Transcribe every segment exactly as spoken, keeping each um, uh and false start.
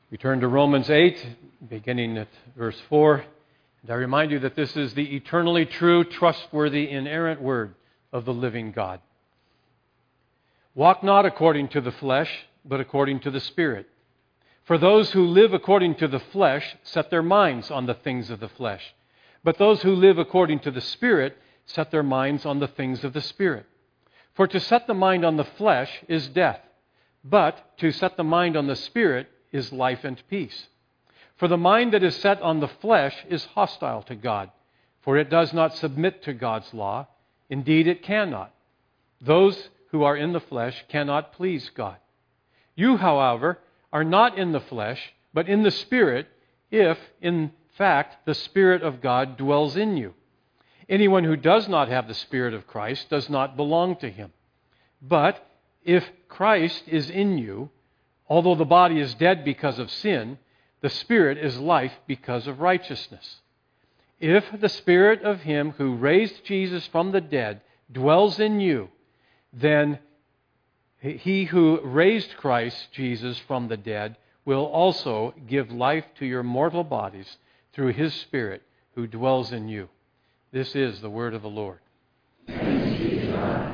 We turn to Romans eight, beginning at verse four. And I remind you that this is the eternally true, trustworthy, inerrant word of the living God. Walk not according to the flesh, but according to the Spirit. For those who live according to the flesh set their minds on the things of the flesh. But those who live according to the Spirit set their minds on the things of the Spirit. For to set the mind on the flesh is death, but to set the mind on the Spirit is life and peace. For the mind that is set on the flesh is hostile to God, for it does not submit to God's law. Indeed, it cannot. Those who are in the flesh cannot please God. You, however, are not in the flesh, but in the Spirit, if, in fact, the Spirit of God dwells in you. Anyone who does not have the Spirit of Christ does not belong to Him. But if Christ is in you, although the body is dead because of sin, the Spirit is life because of righteousness. If the Spirit of Him who raised Jesus from the dead dwells in you, then He who raised Christ Jesus from the dead will also give life to your mortal bodies through His Spirit who dwells in you. This is the word of the Lord. Thanks be to God.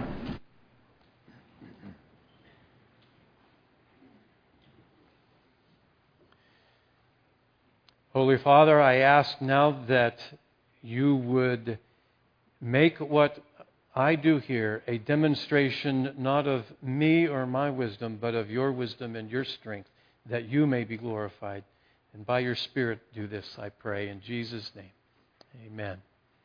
Holy Father, I ask now that you would make what I do here a demonstration not of me or my wisdom, but of your wisdom and your strength, that you may be glorified. And by your Spirit do this, I pray, in Jesus' name. Amen.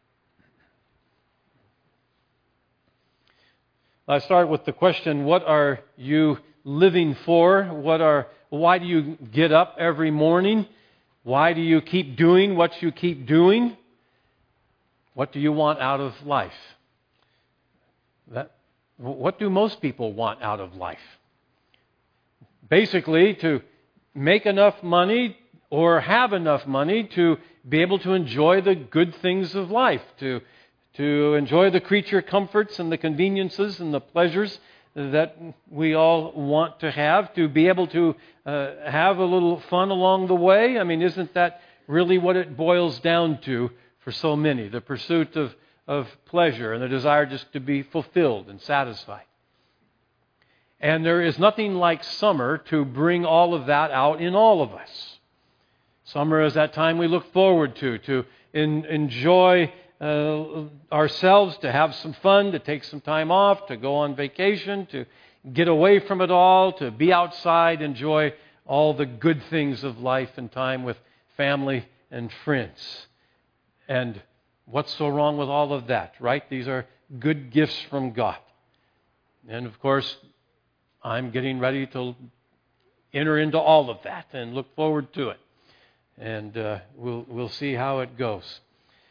I start with the question, what are you living for? What are, why do you get up every morning? Why do you keep doing what you keep doing? What do you want out of life? That, what do most people want out of life? Basically, to make enough money or have enough money to be able to enjoy the good things of life, to, to enjoy the creature comforts and the conveniences and the pleasures that we all want to have, to be able to uh, have a little fun along the way. I mean, isn't that really what it boils down to for so many? The pursuit of, of pleasure and the desire just to be fulfilled and satisfied. And there is nothing like summer to bring all of that out in all of us. Summer is that time we look forward to, to in, enjoy Uh, ourselves, to have some fun, to take some time off, to go on vacation, to get away from it all, to be outside, enjoy all the good things of life and time with family and friends. And what's so wrong with all of that, right? These are good gifts from God. And of course, I'm getting ready to enter into all of that and look forward to it. And uh, we'll we'll see how it goes.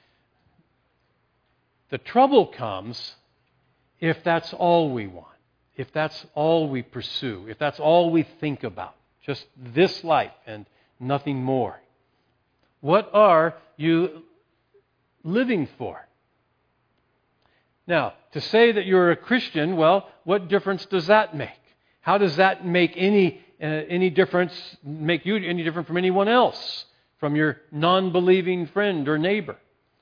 The trouble comes if that's all we want, if that's all we pursue, if that's all we think about, just this life and nothing more. What are you living for? Now, to say that you're a Christian, well, what difference does that make? How does that make any uh, any difference, make you any different from anyone else, from your non-believing friend or neighbor?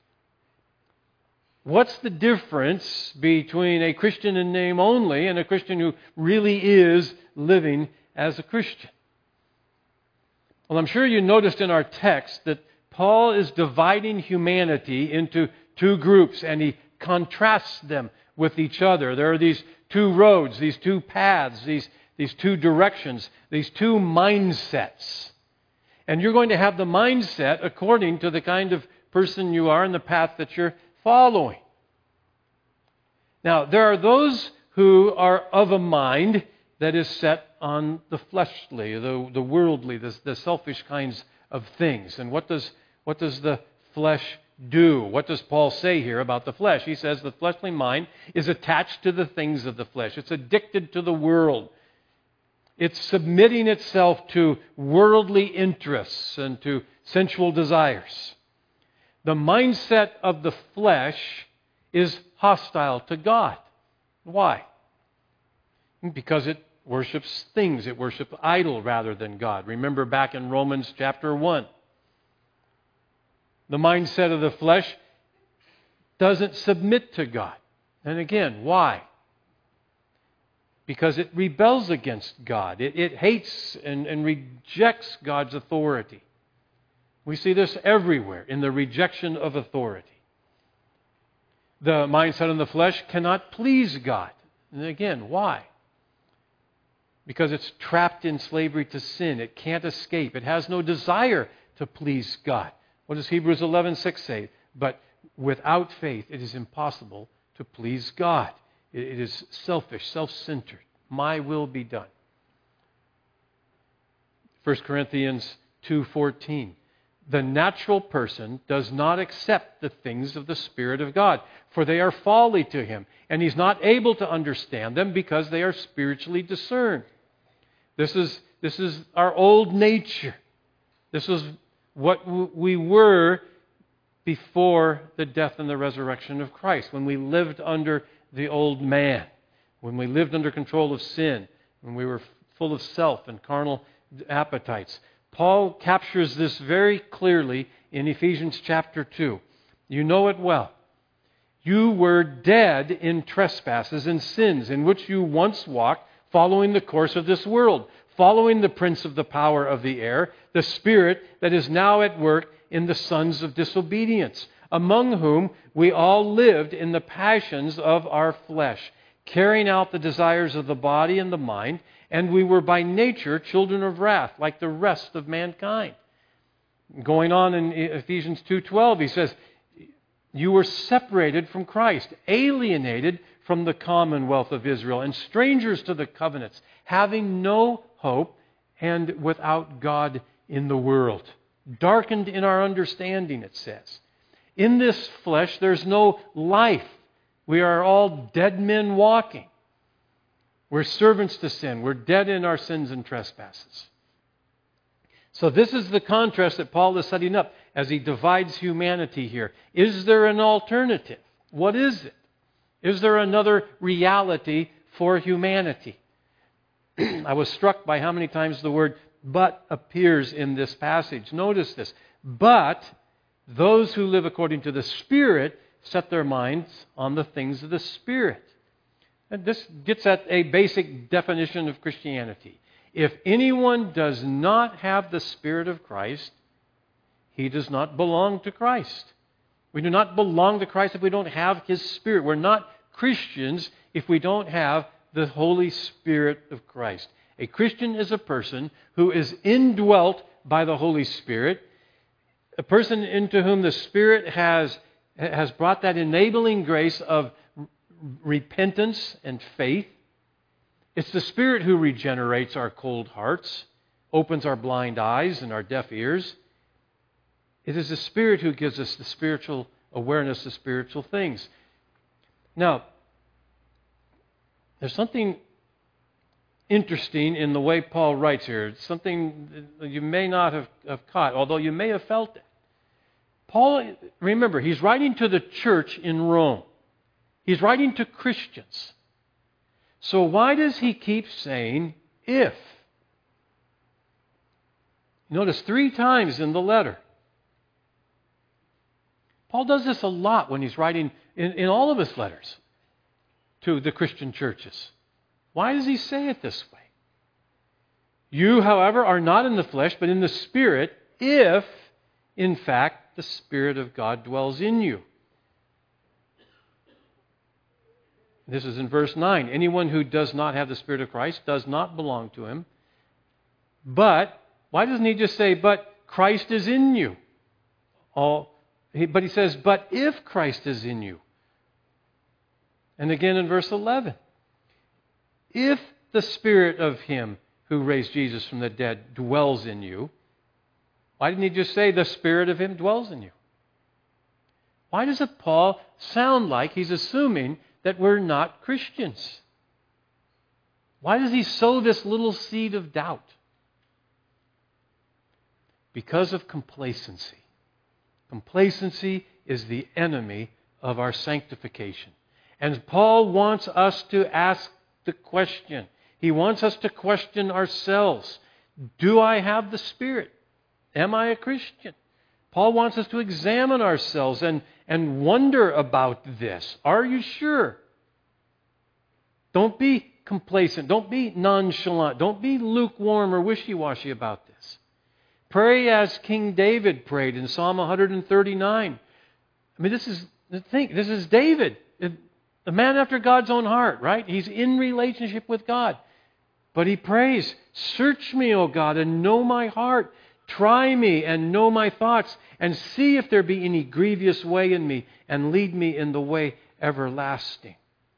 What's the difference between a Christian in name only and a Christian who really is living as a Christian? Well, I'm sure you noticed in our text that Paul is dividing humanity into two groups, and he contrasts them with each other. There are these two roads, these two paths, these, these two directions, these two mindsets. And you're going to have the mindset according to the kind of person you are and the path that you're following. Now, there are those who are of a mind that is set on the fleshly, the, the worldly, the, the selfish kinds of things. And what does, what does the flesh do? What does Paul say here about the flesh? He says the fleshly mind is attached to the things of the flesh. It's addicted to the world. It's submitting itself to worldly interests and to sensual desires. The mindset of the flesh is hostile to God. Why? Because it worships things. It worships idol rather than God. Remember back in Romans chapter one. The mindset of the flesh doesn't submit to God. And again, why? Because it rebels against God. It, it hates and, and rejects God's authority. We see this everywhere in the rejection of authority. The mindset of the flesh cannot please God. And again, why? Because it's trapped in slavery to sin. It can't escape. It has no desire to please God. What does Hebrews eleven six say? But without faith, it is impossible to please God. It is selfish, self-centered. My will be done. First Corinthians two fourteen. The natural person does not accept the things of the Spirit of God, for they are folly to him, and he's not able to understand them because they are spiritually discerned. This is, this is our old nature. This is what we were before the death and the resurrection of Christ, when we lived under the old man, when we lived under control of sin, when we were full of self and carnal appetites. Paul captures this very clearly in Ephesians chapter two. You know it well. You were dead in trespasses and sins, in which you once walked, following the course of this world, following the prince of the power of the air, the spirit that is now at work in the sons of disobedience, among whom we all lived in the passions of our flesh, carrying out the desires of the body and the mind, and we were by nature children of wrath, like the rest of mankind. Going on in Ephesians two twelve, he says, you were separated from Christ, alienated from the commonwealth of Israel, and strangers to the covenants, having no hope and without God in the world. Darkened in our understanding, it says. In this flesh, there's no life. We are all dead men walking. We're servants to sin. We're dead in our sins and trespasses. So this is the contrast that Paul is setting up as he divides humanity here. Is there an alternative? What is it? Is there another reality for humanity? I was struck by how many times the word but appears in this passage. Notice this. But those who live according to the Spirit set their minds on the things of the Spirit. And this gets at a basic definition of Christianity. If anyone does not have the Spirit of Christ, he does not belong to Christ. We do not belong to Christ if we don't have His Spirit. We're not Christians if we don't have the Holy Spirit of Christ. A Christian is a person who is indwelt by the Holy Spirit, a person into whom the Spirit has, has brought that enabling grace of repentance and faith. It's the Spirit who regenerates our cold hearts, opens our blind eyes and our deaf ears. It is the Spirit who gives us the spiritual awareness of spiritual things. Now, there's something interesting in the way Paul writes here. It's something that you may not have, have caught, although you may have felt it. Paul, remember, he's writing to the church in Rome. He's writing to Christians. So why does he keep saying if? Notice three times in the letter. Paul does this a lot when he's writing in, in all of his letters to the Christian churches. Why does he say it this way? You, however, are not in the flesh, but in the Spirit, if, in fact, the Spirit of God dwells in you. This is in verse nine. Anyone who does not have the Spirit of Christ does not belong to Him. But, why doesn't he just say, but Christ is in you? All, he, but he says, but if Christ is in you. And again in verse eleven. If the Spirit of Him who raised Jesus from the dead dwells in you, why didn't he just say the Spirit of Him dwells in you? Why does it, Paul, sound like he's assuming that we're not Christians? Why does he sow this little seed of doubt? Because of complacency. Complacency is the enemy of our sanctification. And Paul wants us to ask the question. He wants us to question ourselves. Do I have the Spirit? Am I a Christian? Paul wants us to examine ourselves and, and wonder about this. Are you sure? Don't be complacent. Don't be nonchalant. Don't be lukewarm or wishy-washy about this. Pray as King David prayed in Psalm one thirty-nine. I mean, this is the thing. This is David, the man after God's own heart, right? He's in relationship with God. But he prays, "Search me, O God, and know my heart. Try me and know my thoughts, and see if there be any grievous way in me, and lead me in the way everlasting."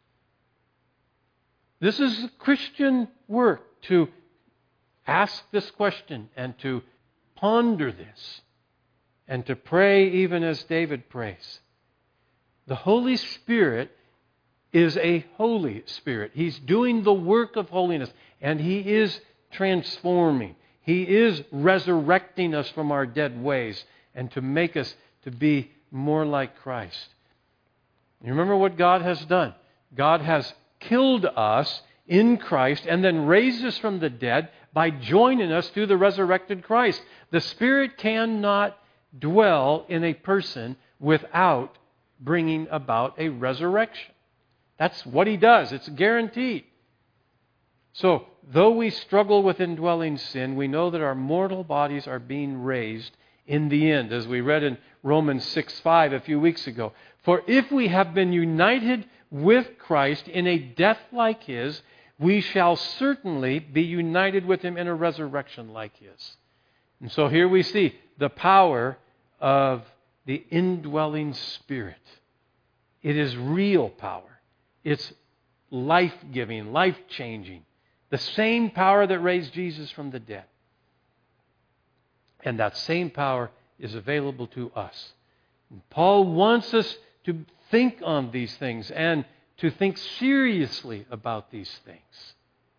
This is Christian work, to ask this question and to ponder this and to pray even as David prays. The Holy Spirit is a Holy Spirit. He's doing the work of holiness, and He is transforming. He is resurrecting us from our dead ways and to make us to be more like Christ. You remember what God has done? God has killed us in Christ and then raised us from the dead by joining us through the resurrected Christ. The Spirit cannot dwell in a person without bringing about a resurrection. That's what He does. It's guaranteed. So, though we struggle with indwelling sin, we know that our mortal bodies are being raised in the end, as we read in Romans six five a few weeks ago. For if we have been united with Christ in a death like His, we shall certainly be united with Him in a resurrection like His. And so here we see the power of the indwelling Spirit. It is real power. It's life-giving, life-changing. The same power that raised Jesus from the dead. And that same power is available to us. And Paul wants us to think on these things and to think seriously about these things.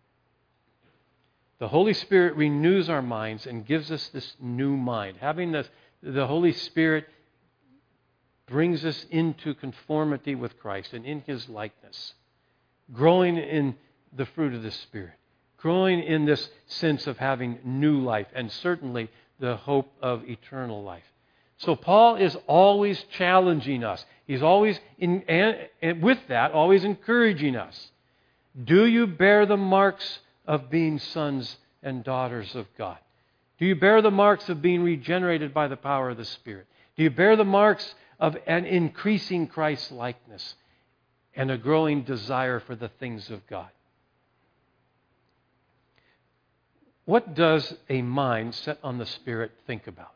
The Holy Spirit renews our minds and gives us this new mind. Having this, the Holy Spirit brings us into conformity with Christ and in His likeness. Growing in the fruit of the Spirit. Growing in this sense of having new life and certainly the hope of eternal life. So Paul is always challenging us. He's always, in, and, and with that, always encouraging us. Do you bear the marks of being sons and daughters of God? Do you bear the marks of being regenerated by the power of the Spirit? Do you bear the marks of an increasing Christ likeness and a growing desire for the things of God? What does a mind set on the Spirit think about?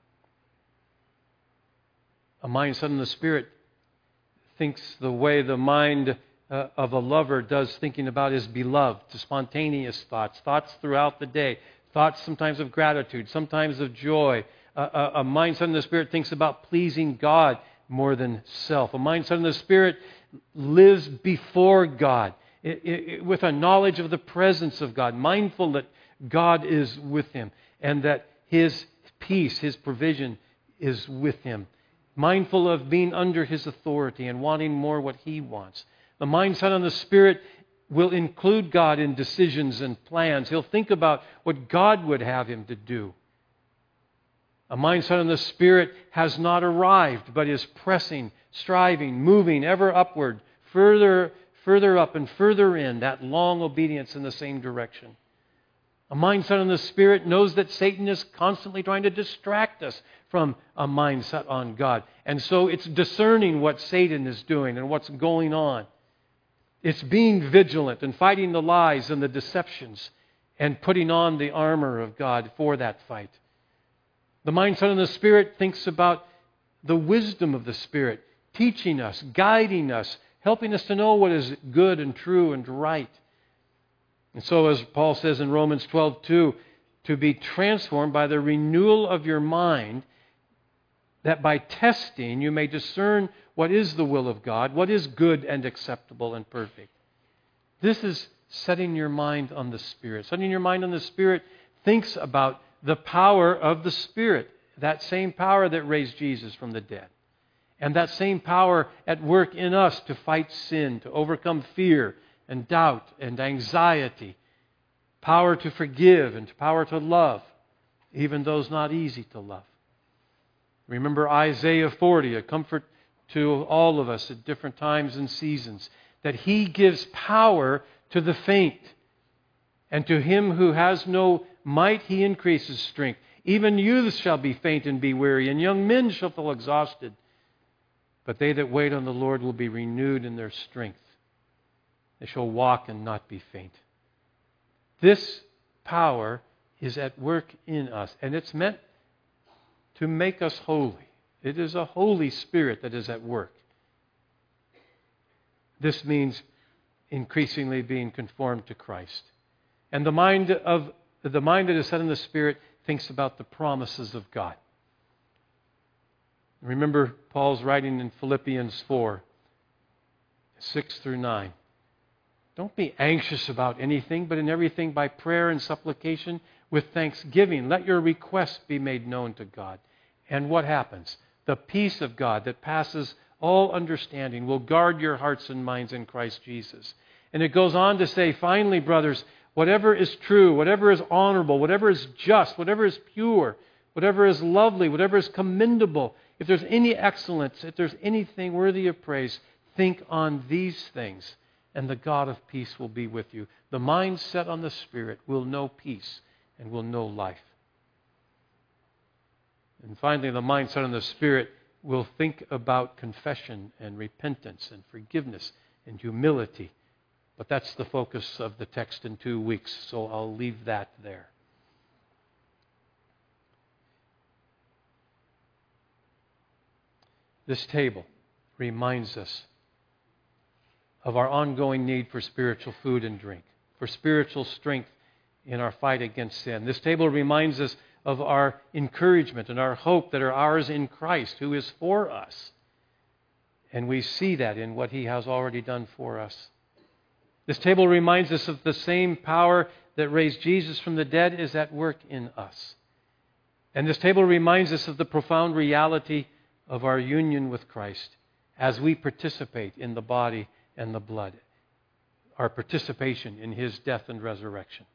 A mind set on the Spirit thinks the way the mind uh, of a lover does thinking about his beloved, to spontaneous thoughts, thoughts throughout the day, thoughts sometimes of gratitude, sometimes of joy. Uh, a, a mind set on the Spirit thinks about pleasing God more than self. A mind set on the Spirit lives before God it, it, with a knowledge of the presence of God, mindful that God is with him and that His peace, His provision is with him. Mindful of being under His authority and wanting more what He wants. The mind set on the Spirit will include God in decisions and plans. He'll think about what God would have him to do. A mind set on the Spirit has not arrived, but is pressing, striving, moving ever upward, further, further up and further in that long obedience in the same direction. A mind set on the Spirit knows that Satan is constantly trying to distract us from a mind set on God. And so it's discerning what Satan is doing and what's going on. It's being vigilant and fighting the lies and the deceptions and putting on the armor of God for that fight. The mind set on the Spirit thinks about the wisdom of the Spirit, teaching us, guiding us, helping us to know what is good and true and right. And so, as Paul says in Romans twelve two, to be transformed by the renewal of your mind, that by testing you may discern what is the will of God, what is good and acceptable and perfect. This is setting your mind on the Spirit. Setting your mind on the Spirit thinks about the power of the Spirit, that same power that raised Jesus from the dead. And that same power at work in us to fight sin, to overcome fear and doubt and anxiety, power to forgive and power to love, even those not easy to love. Remember Isaiah forty, a comfort to all of us at different times and seasons, that He gives power to the faint, and to him who has no might He increases strength. Even youths shall be faint and be weary, and young men shall feel exhausted. But they that wait on the Lord will be renewed in their strength. They shall walk and not be faint. This power is at work in us, and it's meant to make us holy. It is a Holy Spirit that is at work. This means increasingly being conformed to Christ. And the mind of the mind that is set in the Spirit thinks about the promises of God. Remember Paul's writing in Philippians four, six through nine. Don't be anxious about anything, but in everything by prayer and supplication with thanksgiving, let your requests be made known to God. And what happens? The peace of God that passes all understanding will guard your hearts and minds in Christ Jesus. And it goes on to say, finally, brothers, whatever is true, whatever is honorable, whatever is just, whatever is pure, whatever is lovely, whatever is commendable, if there's any excellence, if there's anything worthy of praise, think on these things, and the God of peace will be with you. The mind set on the Spirit will know peace and will know life. And finally, the mind set on the Spirit will think about confession and repentance and forgiveness and humility. But that's the focus of the text in two weeks, so I'll leave that there. This table reminds us of our ongoing need for spiritual food and drink, for spiritual strength in our fight against sin. This table reminds us of our encouragement and our hope that are ours in Christ, who is for us. And we see that in what He has already done for us. This table reminds us of the same power that raised Jesus from the dead is at work in us. And this table reminds us of the profound reality of our union with Christ as we participate in the body and the blood, our participation in His death and resurrection.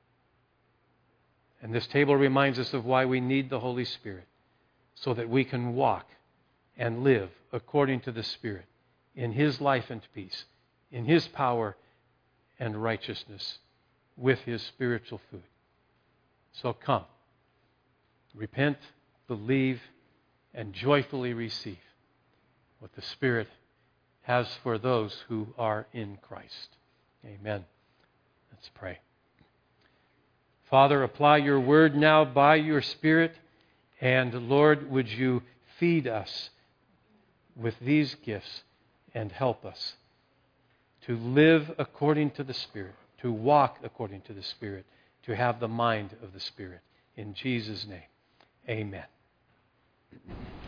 And this table reminds us of why we need the Holy Spirit, so that we can walk and live according to the Spirit in His life and peace, in His power and righteousness, with His spiritual food. So come, repent, believe, and joyfully receive what the Spirit has for those who are in Christ. Amen. Let's pray. Father, apply your word now by your Spirit, and Lord, would you feed us with these gifts and help us to live according to the Spirit, to walk according to the Spirit, to have the mind of the Spirit. In Jesus' name, amen.